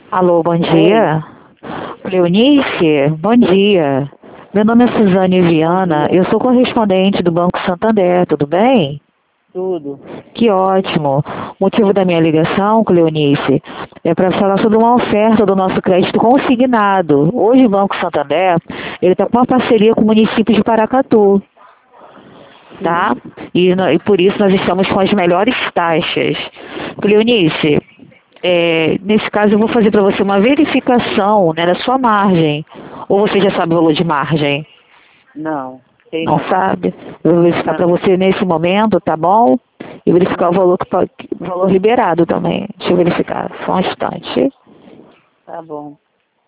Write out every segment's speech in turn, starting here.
Alô, bom Oi, dia. Cleonice, bom dia. Meu nome é Suzane bom Viana, dia. eu sou correspondente do Banco Santander, tudo bem? Tudo. Que ótimo. O motivo da minha ligação, Cleonice, é para falar sobre uma oferta do nosso crédito consignado. Hoje o Banco Santander, ele está com uma parceria com o município de Paracatu, Sim. tá? E por isso nós estamos com as melhores taxas. Cleonice, nesse caso, eu vou fazer para você uma verificação, né, da sua margem. Ou você já sabe o valor de margem? Não, sei Não não. sabe? Eu vou verificar para Não. você nesse momento, tá bom? E verificar o valor, o valor liberado também. Deixa eu verificar, só um instante. Tá bom.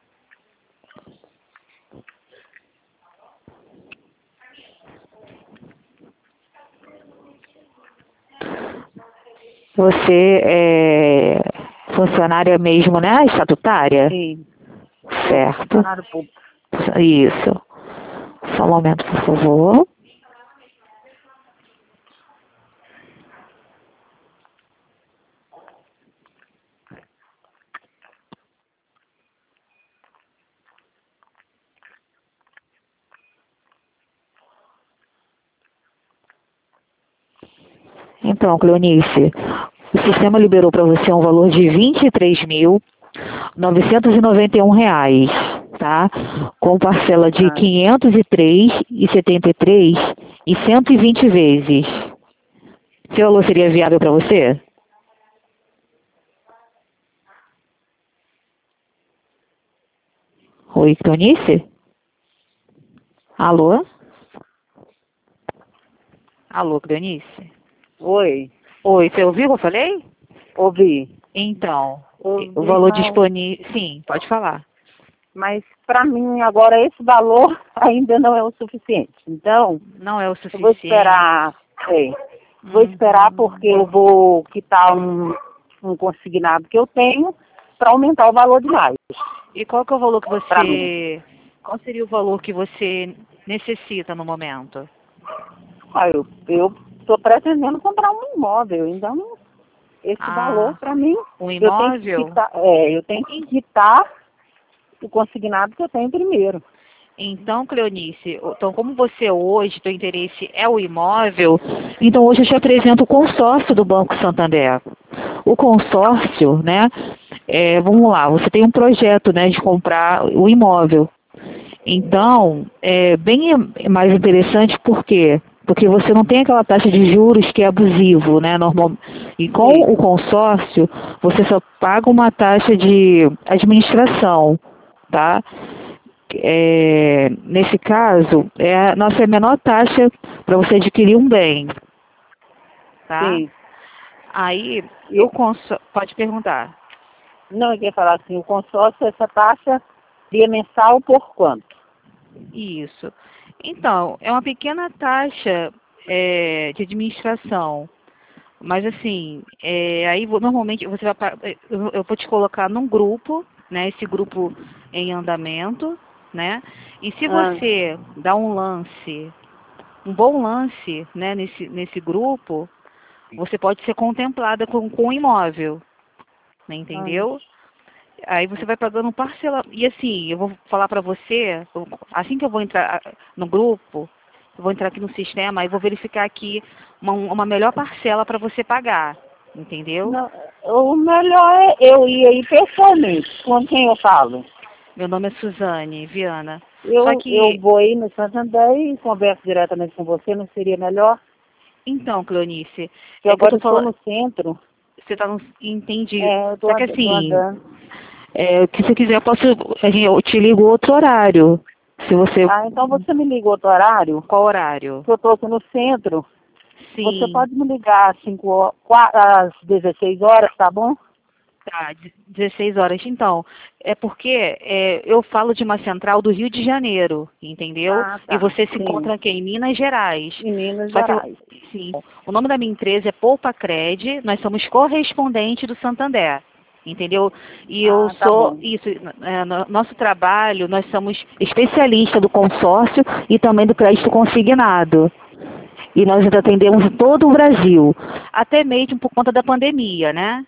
Você é funcionária mesmo, né? Estatutária? Sim. Sou Certo. funcionário público. Isso. Só um momento, por favor. Então, Cleonice, o sistema liberou para você um valor de R$ 23.991, tá? Com parcela de Ah, 503,73 e 120 vezes. Esse valor seria viável para você? Oi, Cleonice? Alô? Alô, Cleonice? oi, Oi, você ouviu o que eu falei? ouvi. Então, o Ouvi, valor disponível... Sim, pode falar. mas para mim agora esse valor ainda não é o suficiente. Então, Não é o eu vou suficiente. esperar. É, vou esperar Uhum. porque eu vou quitar um consignado que eu tenho para aumentar o valor demais E qual que é o valor que para mim. você... Qual seria o valor que você necessita no momento? Ah, eu estou pretendendo comprar um imóvel, então esse valor Ah, para mim um eu tenho que imóvel? quitar, eu tenho que quitar o consignado que eu tenho primeiro. Então, Cleonice, então como você hoje, teu interesse é o imóvel, então hoje eu te apresento o consórcio do Banco Santander. O consórcio, né, vamos lá, você tem um projeto, né, de comprar o imóvel. Então, é bem mais interessante por quê? Porque você não tem aquela taxa de juros que é abusivo, né? Normal. E com o Isso. consórcio, você só paga uma taxa de administração, tá? Nesse caso, é a nossa menor taxa para você adquirir um bem, tá? Sim. Aí, E, pode perguntar. não, eu ia falar assim, o consórcio, essa taxa seria mensal por quanto? Isso. Então, é uma pequena taxa de administração. Mas assim, normalmente você vai eu vou te colocar num grupo, né? Esse grupo em andamento, né? E se Ah, você dá um lance, um bom lance, né, nesse grupo, você pode ser contemplada com um imóvel, né, ah, entendeu? Aí você vai pagando um parcela. E assim, eu vou falar para você, assim que eu vou entrar no grupo, eu vou entrar aqui no sistema e vou verificar aqui uma melhor parcela para você pagar, entendeu? não, o melhor é eu ir aí pessoalmente, com quem eu falo. Meu nome é Suzane Viana. Só Eu que, vou aí no Santander e converso diretamente com você, não seria melhor? então, Cleonice, Porque é que eu agora tô eu estou falando, no centro. você tá no, entendi. Eu Só que tô assim, andando. que se quiser, eu te ligo outro horário. Se você, Ah, então você me liga outro horário, qual horário? que eu estou aqui no centro. Você Sim. pode me ligar às 16 horas, tá bom? Tá, 16 horas. Então, é porque eu falo de uma central do Rio de Janeiro, entendeu? Ah, E tá. você se Sim. encontra aqui em Minas Gerais. Em Minas Só que, Gerais. sim, o nome da minha empresa é Poupa Cred, nós somos correspondente do Santander, entendeu? E eu Ah, tá sou, bom. isso, nosso trabalho, nós somos especialistas do consórcio e também do crédito consignado. E nós atendemos todo o Brasil, até mesmo por conta da pandemia, né?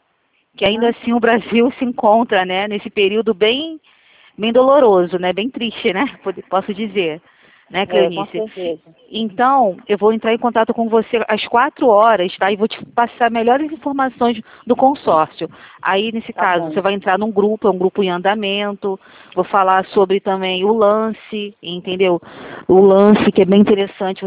que ainda assim o Brasil se encontra, né, nesse período bem doloroso, né, bem triste, né, posso dizer, né, Cleonice? Com certeza. Então, eu vou entrar em contato com você às 4 horas, tá? E vou te passar melhores informações do consórcio. Aí, nesse caso, bom. você vai entrar num grupo, é um grupo em andamento. Vou falar sobre também o lance, entendeu? O lance, que é bem interessante.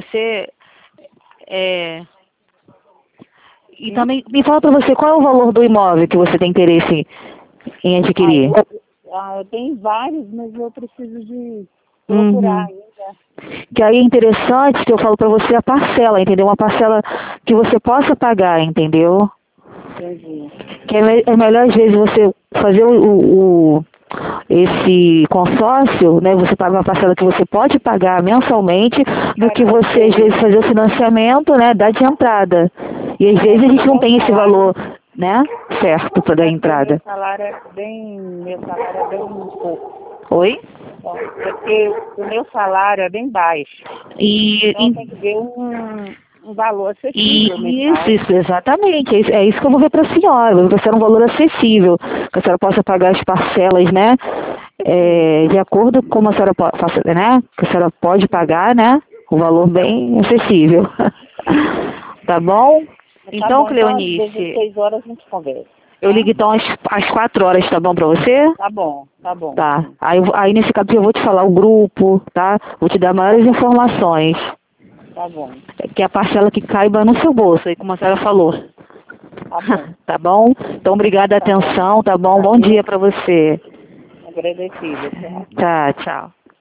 E também, me fala para você, qual é o valor do imóvel que você tem interesse em adquirir? Eu tenho vários, mas eu preciso de procurar ainda. Que aí é interessante que eu falo para você a parcela, entendeu? Uma parcela que você possa pagar, entendeu? Entendi. Que é melhor, às vezes, você fazer esse consórcio, né? Você paga uma parcela que você pode pagar mensalmente, do que você, às vezes, fazer o financiamento, né? Dar de entrada. E às vezes a gente não tem esse valor, né? Certo para dar entrada. Meu salário é bem pouco. Oi? Porque o meu salário é bem baixo. Então tem que ver um valor acessível. Isso, exatamente. É isso que eu vou ver para a senhora. Vou ver para a senhora um valor acessível, que a senhora possa pagar as parcelas, né? De acordo com como a senhora pode, né? Que a senhora pode pagar, né? Um valor bem acessível. Tá bom? Então, Cleonice, às 16 horas a gente conversa. eu ligo então às 4 horas, tá bom pra você? Tá bom, tá bom. Tá. Aí nesse caso eu vou te falar o grupo, tá? Vou te dar maiores informações. Tá bom. Que é a parcela que caiba no seu bolso, aí como a senhora falou. Tá bom. Tá bom? Então, obrigada a atenção, tá bom? Bom dia pra você. Agradecida. Tá, tchau.